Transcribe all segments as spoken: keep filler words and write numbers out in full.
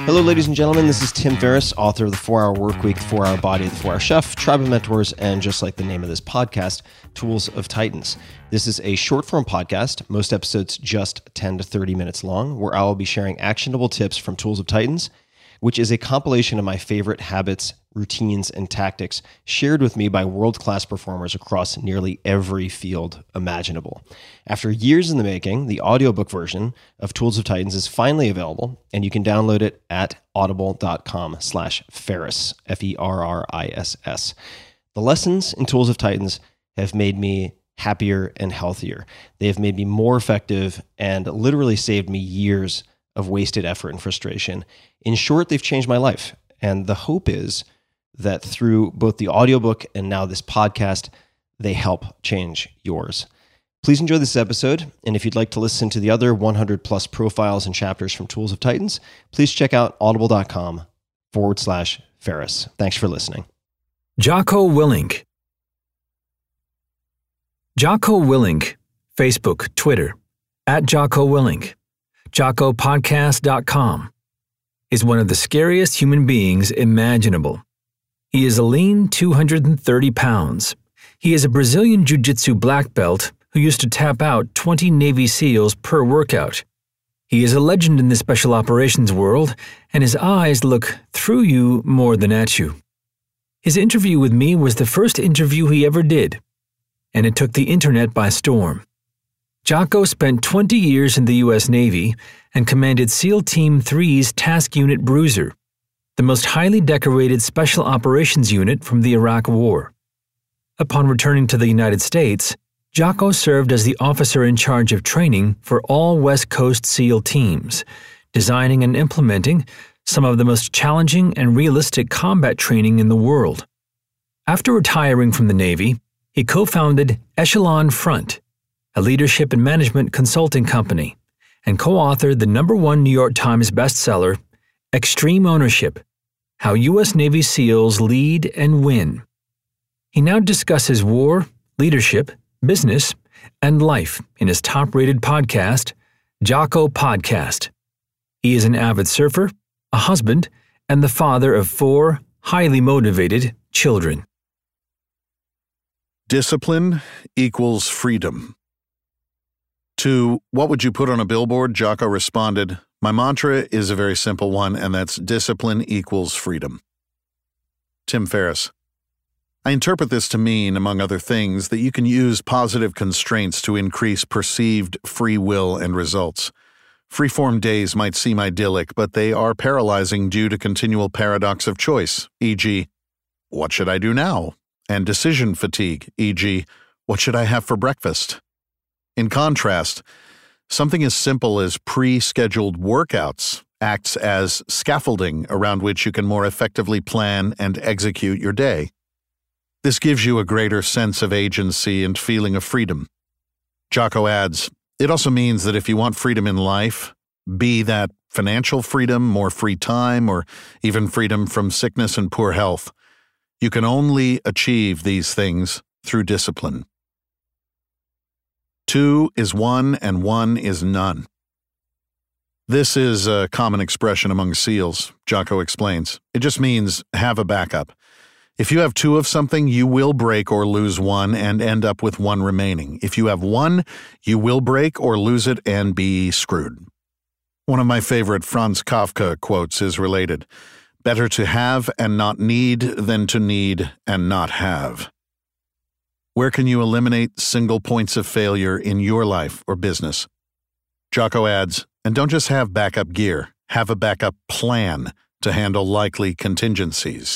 Hello, ladies and gentlemen. This is Tim Ferriss, author of The four-Hour Workweek, The four-Hour Body, The four-Hour Chef, Tribe of Mentors, and just like the name of this podcast, Tools of Titans. This is a short-form podcast, most episodes just ten to thirty minutes long, where I will be sharing actionable tips from Tools of Titans, which is a compilation of my favorite habits, routines, and tactics shared with me by world-class performers across nearly every field imaginable. After years in the making, the audiobook version of Tools of Titans is finally available, and you can download it at audible.com slash Ferriss, F E R R I S S. The lessons in Tools of Titans have made me happier and healthier. They have made me more effective and literally saved me years of wasted effort and frustration. In short, they've changed my life. And the hope is that through both the audiobook and now this podcast, they help change yours. Please enjoy this episode. And if you'd like to listen to the other one hundred plus profiles and chapters from Tools of Titans, please check out audible.com forward slash Ferriss. Thanks for listening. Jocko Willink. Jocko Willink, Facebook, Twitter, at Jocko Willink, jocko podcast dot com, is one of the scariest human beings imaginable. He is a lean two hundred thirty pounds. He is a Brazilian Jiu-Jitsu black belt who used to tap out twenty Navy SEALs per workout. He is a legend in the special operations world, and his eyes look through you more than at you. His interview with me was the first interview he ever did, and it took the internet by storm. Jocko spent twenty years in the U S Navy and commanded SEAL Team three's Task Unit Bruiser, the most highly decorated special operations unit from the Iraq War. Upon returning to the United States, Jocko served as the officer in charge of training for all West Coast SEAL teams, designing and implementing some of the most challenging and realistic combat training in the world. After retiring from the Navy, he co-founded Echelon Front, a leadership and management consulting company, and co-authored the number one New York Times bestseller, Extreme Ownership: How U S Navy SEALs Lead and Win. He now discusses war, leadership, business, and life in his top-rated podcast, Jocko Podcast. He is an avid surfer, a husband, and the father of four highly motivated children. Discipline equals freedom. To what would you put on a billboard, Jocko responded, my mantra is a very simple one, and that's discipline equals freedom. Tim Ferriss. I interpret this to mean, among other things, that you can use positive constraints to increase perceived free will and results. Freeform days might seem idyllic, but they are paralyzing due to continual paradox of choice, for example, what should I do now? And decision fatigue, for example, what should I have for breakfast? In contrast, something as simple as pre-scheduled workouts acts as scaffolding around which you can more effectively plan and execute your day. This gives you a greater sense of agency and feeling of freedom. Jocko adds, it also means that if you want freedom in life, be that financial freedom, more free time, or even freedom from sickness and poor health, you can only achieve these things through discipline. Two is one and one is none. This is a common expression among SEALs, Jocko explains. It just means have a backup. If you have two of something, you will break or lose one and end up with one remaining. If you have one, you will break or lose it and be screwed. One of my favorite Franz Kafka quotes is related. Better to have and not need than to need and not have. Where can you eliminate single points of failure in your life or business? Jocko adds, and don't just have backup gear, have a backup plan to handle likely contingencies.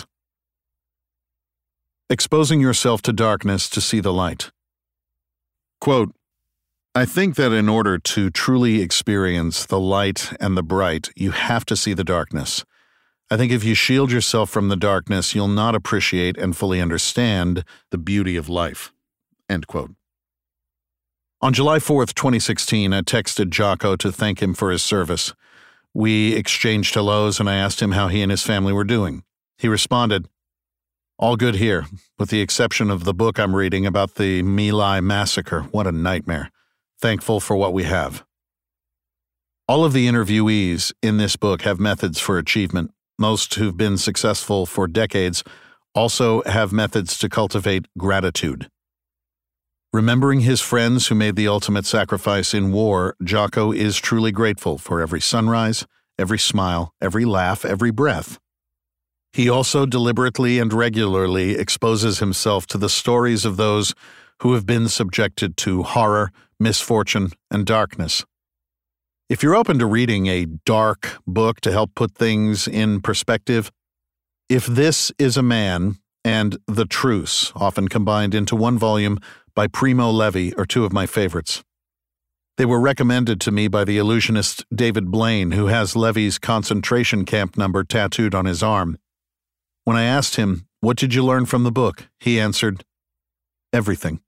Exposing yourself to darkness to see the light. Quote, I think that in order to truly experience the light and the bright, you have to see the darkness. I think if you shield yourself from the darkness, you'll not appreciate and fully understand the beauty of life. End quote. On July fourth, twenty sixteen, I texted Jocko to thank him for his service. We exchanged hellos and I asked him how he and his family were doing. He responded, all good here, with the exception of the book I'm reading about the My Lai massacre. What a nightmare. Thankful for what we have. All of the interviewees in this book have methods for achievement. Most who've been successful for decades also have methods to cultivate gratitude. Remembering his friends who made the ultimate sacrifice in war, Jocko is truly grateful for every sunrise, every smile, every laugh, every breath. He also deliberately and regularly exposes himself to the stories of those who have been subjected to horror, misfortune, and darkness. If you're open to reading a dark book to help put things in perspective, If This Is a Man and The Truce, often combined into one volume by Primo Levi, are two of my favorites. They were recommended to me by the illusionist David Blaine, who has Levi's concentration camp number tattooed on his arm. When I asked him, "What did you learn from the book?" he answered, "Everything."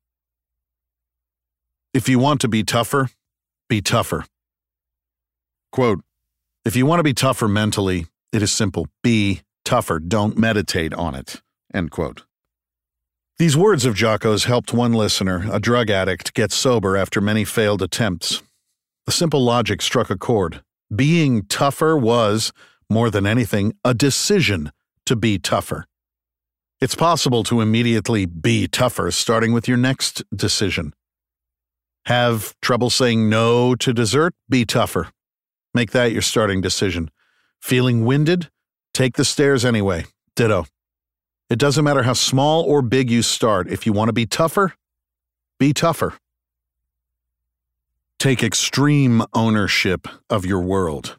If you want to be tougher, be tougher. Quote, "If you want to be tougher mentally, it is simple. Be tougher. Don't meditate on it." End quote. These words of Jocko's helped one listener, a drug addict, get sober after many failed attempts. The simple logic struck a chord. Being tougher was, more than anything, a decision to be tougher. It's possible to immediately be tougher, starting with your next decision. Have trouble saying no to dessert? Be tougher. Make that your starting decision. Feeling winded? Take the stairs anyway. Ditto. It doesn't matter how small or big you start. If you want to be tougher, be tougher. Take extreme ownership of your world.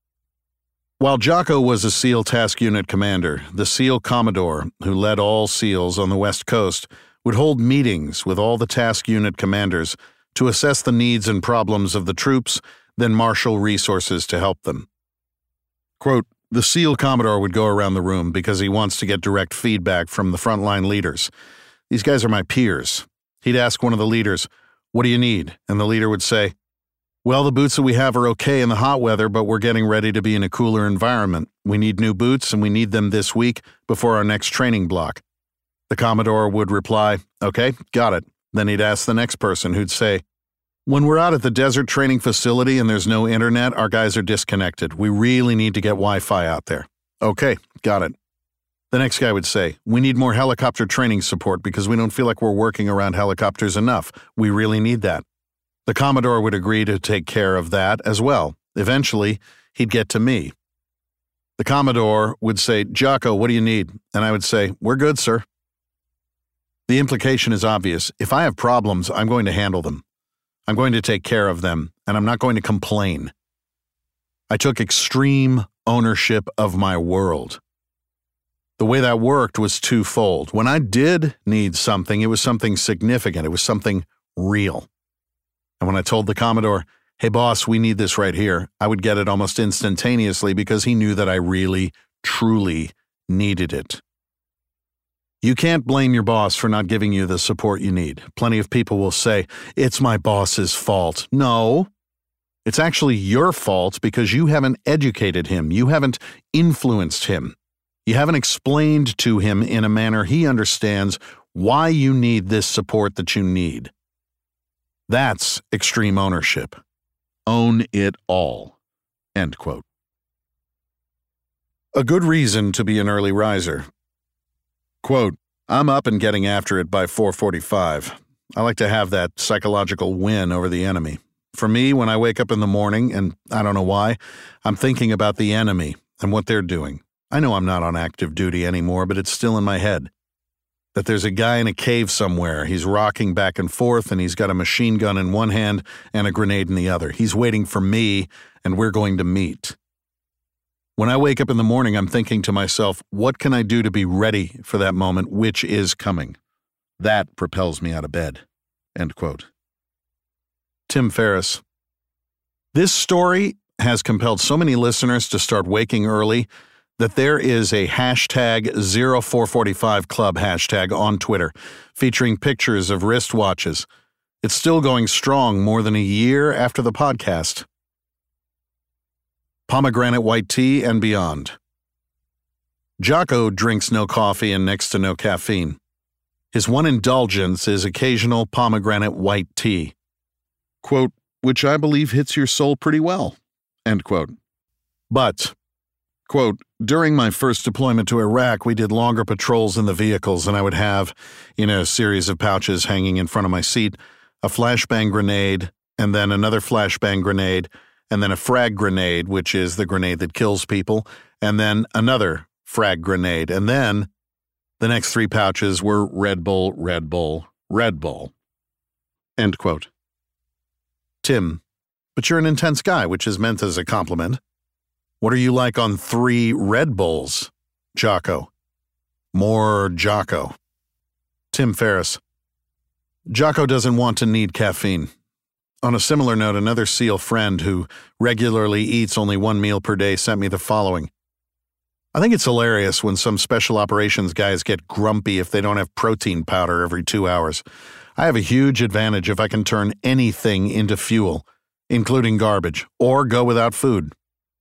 While Jocko was a SEAL Task Unit commander, the SEAL Commodore, who led all SEALs on the West Coast, would hold meetings with all the Task Unit commanders to assess the needs and problems of the troops, then marshal resources to help them. Quote, "The SEAL Commodore would go around the room because he wants to get direct feedback from the frontline leaders. These guys are my peers. He'd ask one of the leaders, 'What do you need?' And the leader would say, 'Well, the boots that we have are okay in the hot weather, but we're getting ready to be in a cooler environment. We need new boots, and we need them this week before our next training block.' The Commodore would reply, 'Okay, got it.' Then he'd ask the next person, who'd say, 'When we're out at the desert training facility and there's no internet, our guys are disconnected. We really need to get Wi-Fi out there.' 'Okay, got it.' The next guy would say, 'We need more helicopter training support because we don't feel like we're working around helicopters enough. We really need that.' The Commodore would agree to take care of that as well. Eventually, he'd get to me. The Commodore would say, 'Jocko, what do you need?' And I would say, 'We're good, sir.' The implication is obvious. If I have problems, I'm going to handle them. I'm going to take care of them, and I'm not going to complain. I took extreme ownership of my world. The way that worked was twofold. When I did need something, it was something significant. It was something real. And when I told the Commodore, 'Hey, boss, we need this right here,' I would get it almost instantaneously because he knew that I really, truly needed it. You can't blame your boss for not giving you the support you need. Plenty of people will say, 'It's my boss's fault.' No, it's actually your fault because you haven't educated him. You haven't influenced him. You haven't explained to him in a manner he understands why you need this support that you need. That's extreme ownership. Own it all." End quote. A good reason to be an early riser. Quote, "I'm up and getting after it by four forty-five. I like to have that psychological win over the enemy. For me, when I wake up in the morning, and I don't know why, I'm thinking about the enemy and what they're doing. I know I'm not on active duty anymore, but it's still in my head. That there's a guy in a cave somewhere. He's rocking back and forth, and he's got a machine gun in one hand and a grenade in the other. He's waiting for me, and we're going to meet. When I wake up in the morning, I'm thinking to myself, what can I do to be ready for that moment, which is coming? That propels me out of bed." End quote. Tim Ferriss. This story has compelled so many listeners to start waking early that there is a hashtag zero four forty-five club hashtag on Twitter featuring pictures of wristwatches. It's still going strong more than a year after the podcast. Pomegranate white tea and beyond. Jocko drinks no coffee and next to no caffeine. His one indulgence is occasional pomegranate white tea. Quote, "Which I believe hits your soul pretty well." End quote. But, quote, during my first deployment to Iraq, we did longer patrols in the vehicles, and I would have, in a series of pouches hanging in front of my seat, a flashbang grenade, and then another flashbang grenade, and then a frag grenade, which is the grenade that kills people, and then another frag grenade, and then the next three pouches were Red Bull, Red Bull, Red Bull. End quote. Tim, but you're an intense guy, which is meant as a compliment. What are you like on three Red Bulls, Jocko? More Jocko. Tim Ferriss. Jocko doesn't want to need caffeine. On a similar note, another SEAL friend who regularly eats only one meal per day sent me the following. I think it's hilarious when some special operations guys get grumpy if they don't have protein powder every two hours. I have a huge advantage if I can turn anything into fuel, including garbage, or go without food.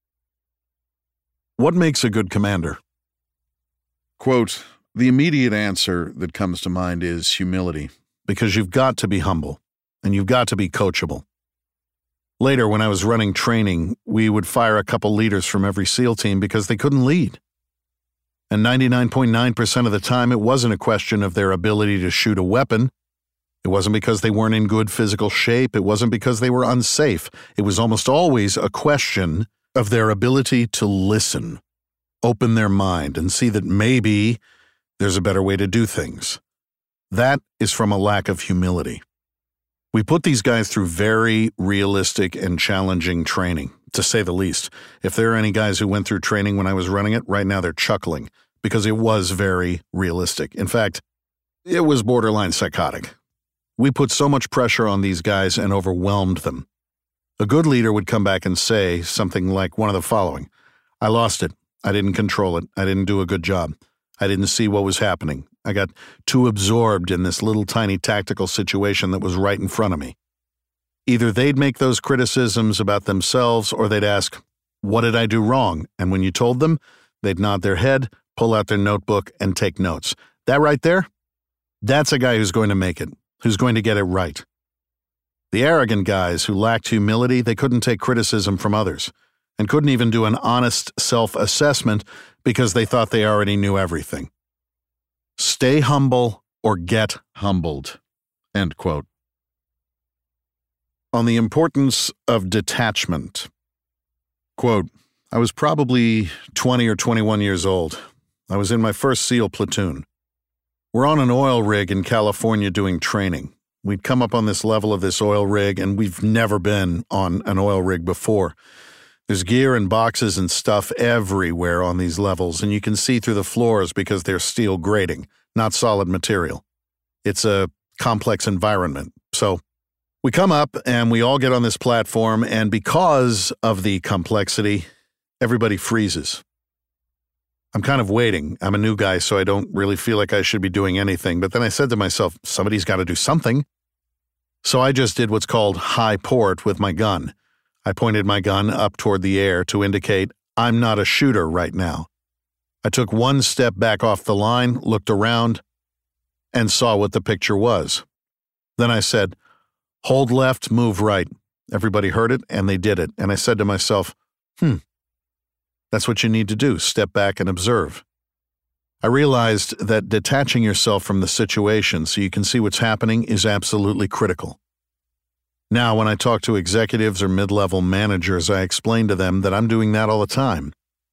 What makes a good commander? Quote, the immediate answer that comes to mind is humility, because you've got to be humble, and you've got to be coachable. Later, when I was running training, we would fire a couple leaders from every SEAL team because they couldn't lead. And ninety-nine point nine percent of the time, it wasn't a question of their ability to shoot a weapon. It wasn't because they weren't in good physical shape. It wasn't because they were unsafe. It was almost always a question of their ability to listen, open their mind, and see that maybe there's a better way to do things. That is from a lack of humility. We put these guys through very realistic and challenging training, to say the least. If there are any guys who went through training when I was running it, right now they're chuckling, because it was very realistic. In fact, it was borderline psychotic. We put so much pressure on these guys and overwhelmed them. A good leader would come back and say something like one of the following. I lost it. I didn't control it. I didn't do a good job. I didn't see what was happening. I got too absorbed in this little tiny tactical situation that was right in front of me. Either they'd make those criticisms about themselves or they'd ask, what did I do wrong? And when you told them, they'd nod their head, pull out their notebook, and take notes. That right there, that's a guy who's going to make it, who's going to get it right. The arrogant guys who lacked humility, they couldn't take criticism from others and couldn't even do an honest self-assessment because they thought they already knew everything. Stay humble or get humbled. End quote. On the importance of detachment. Quote, I was probably twenty or twenty-one years old. I was in my first SEAL platoon. We're on an oil rig in California doing training. We'd come up on this level of this oil rig, and we've never been on an oil rig before. There's gear and boxes and stuff everywhere on these levels, and you can see through the floors because they're steel grating, not solid material. It's a complex environment. So we come up, and we all get on this platform, and because of the complexity, everybody freezes. I'm kind of waiting. I'm a new guy, so I don't really feel like I should be doing anything. But then I said to myself, somebody's got to do something. So I just did what's called high port with my gun. I pointed my gun up toward the air to indicate I'm not a shooter right now. I took one step back off the line, looked around, and saw what the picture was. Then I said, hold left, move right. Everybody heard it, and they did it. And I said to myself, hmm. That's what you need to do, step back and observe. I realized that detaching yourself from the situation so you can see what's happening is absolutely critical. Now, when I talk to executives or mid-level managers, I explain to them that I'm doing that all the time.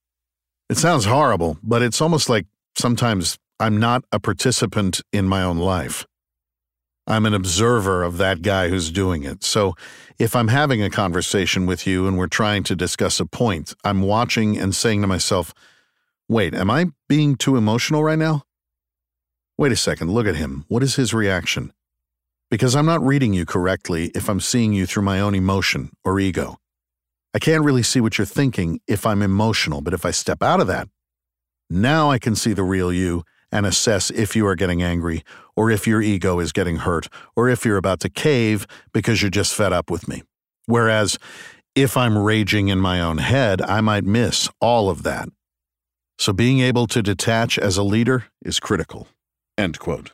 It sounds horrible, but it's almost like sometimes I'm not a participant in my own life. I'm an observer of that guy who's doing it. So if I'm having a conversation with you and we're trying to discuss a point, I'm watching and saying to myself, wait, am I being too emotional right now? Wait a second, look at him. What is his reaction? Because I'm not reading you correctly if I'm seeing you through my own emotion or ego. I can't really see what you're thinking if I'm emotional, but if I step out of that, now I can see the real you and assess if you are getting angry, or if your ego is getting hurt, or if you're about to cave because you're just fed up with me. Whereas, if I'm raging in my own head, I might miss all of that. So being able to detach as a leader is critical. End quote.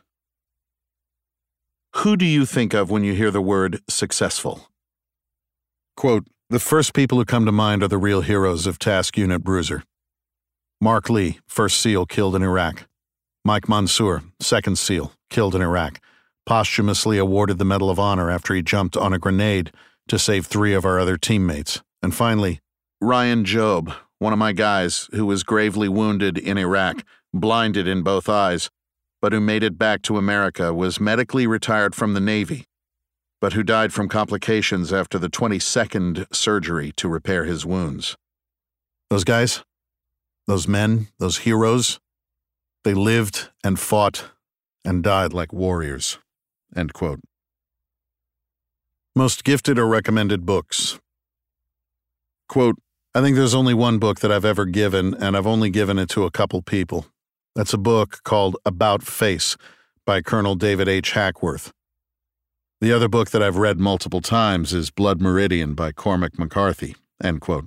Who do you think of when you hear the word successful? Quote, The first people who come to mind are the real heroes of Task Unit Bruiser. Mark Lee, first SEAL killed in Iraq. Mike Mansour, second SEAL, killed in Iraq, posthumously awarded the Medal of Honor after he jumped on a grenade to save three of our other teammates. And finally, Ryan Job, one of my guys who was gravely wounded in Iraq, blinded in both eyes, but who made it back to America, was medically retired from the Navy, but who died from complications after the twenty-second surgery to repair his wounds. Those guys, those men, those heroes, they lived and fought and died like warriors. End quote. Most gifted or recommended books. Quote, I think there's only one book that I've ever given, and I've only given it to a couple people. That's a book called About Face by Colonel David H. Hackworth. The other book that I've read multiple times is Blood Meridian by Cormac McCarthy. End quote.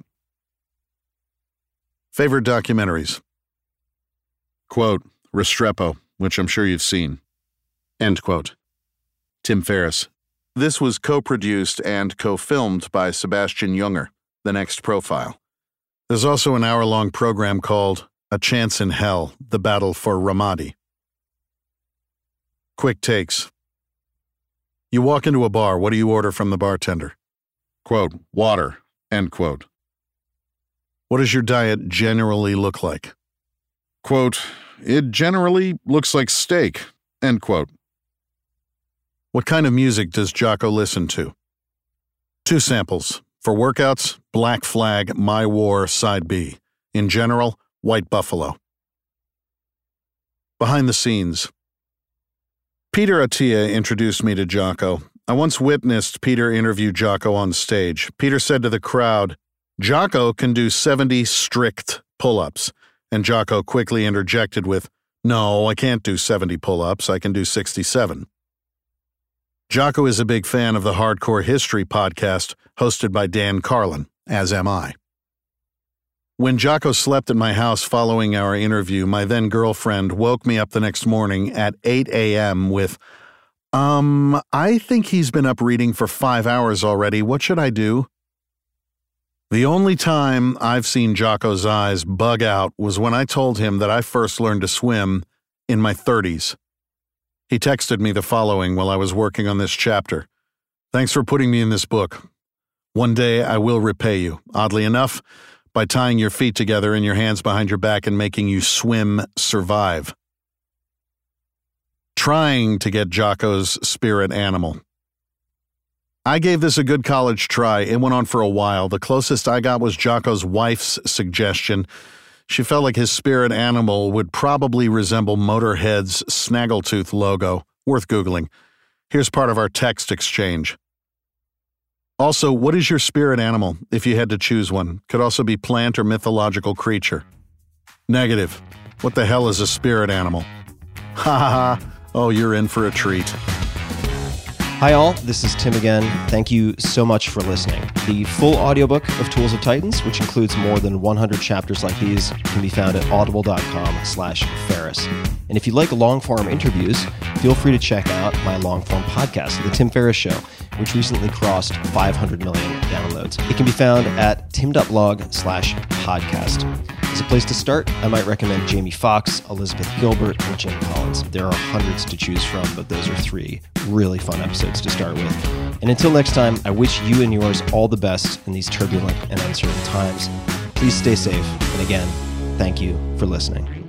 Favorite documentaries. Quote, Restrepo, which I'm sure you've seen. End quote. Tim Ferriss. This was co-produced and co-filmed by Sebastian Junger, The Next Profile. There's also an hour-long program called A Chance in Hell, The Battle for Ramadi. Quick takes. You walk into a bar, what do you order from the bartender? Quote, water, end quote. What does your diet generally look like? Quote, it generally looks like steak, end quote. What kind of music does Jocko listen to? Two samples. For workouts, Black Flag, My War, Side B. In general, White Buffalo. Behind the scenes. Peter Attia introduced me to Jocko. I once witnessed Peter interview Jocko on stage. Peter said to the crowd, Jocko can do seventy strict pull-ups. And Jocko quickly interjected with, no, I can't do seventy pull-ups, I can do sixty-seven. Jocko is a big fan of the Hardcore History podcast hosted by Dan Carlin, as am I. When Jocko slept at my house following our interview, my then-girlfriend woke me up the next morning at eight a.m. with, Um, I think he's been up reading for five hours already. What should I do? The only time I've seen Jocko's eyes bug out was when I told him that I first learned to swim in my thirties. He texted me the following while I was working on this chapter. Thanks for putting me in this book. One day I will repay you, oddly enough, by tying your feet together and your hands behind your back and making you swim survive. Trying to get Jocko's spirit animal. I gave this a good college try. It went on for a while. The closest I got was Jocko's wife's suggestion. She felt like his spirit animal would probably resemble Motorhead's Snaggletooth logo. Worth Googling. Here's part of our text exchange. Also, what is your spirit animal, if you had to choose one? Could also be plant or mythological creature. Negative. What the hell is a spirit animal? Ha ha ha. Oh, you're in for a treat. Hi all, this is Tim again. Thank you so much for listening. The full audiobook of Tools of Titans, which includes more than one hundred chapters like these, can be found at audible.com slash Ferris. And if you like long-form interviews, feel free to check out my long-form podcast, The Tim Ferriss Show, which recently crossed five hundred million downloads. It can be found at tim.blog slash podcast. As a place to start, I might recommend Jamie Foxx, Elizabeth Gilbert, and Jim Collins. There are hundreds to choose from, but those are three really fun episodes to start with. And until next time, I wish you and yours all the best in these turbulent and uncertain times. Please stay safe. And again, thank you for listening.